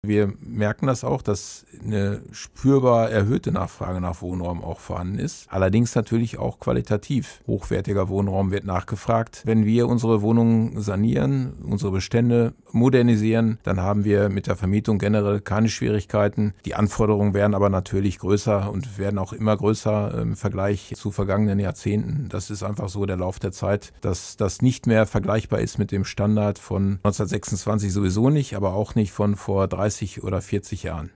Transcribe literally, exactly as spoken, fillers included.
Wir merken das auch, dass eine spürbar erhöhte Nachfrage nach Wohnraum auch vorhanden ist. Allerdings natürlich auch qualitativ hochwertiger Wohnraum wird nachgefragt. Wenn wir unsere Wohnungen sanieren, unsere Bestände modernisieren, dann haben wir mit der Vermietung generell keine Schwierigkeiten. Die Anforderungen werden aber natürlich größer und werden auch immer größer im Vergleich zu vergangenen Jahrzehnten. Das ist einfach so der Lauf der Zeit, dass das nicht mehr vergleichbar ist mit dem Standard von neunzehnhundertsechsundzwanzig sowieso nicht, aber auch nicht von vor dreißig oder vierzig Jahren.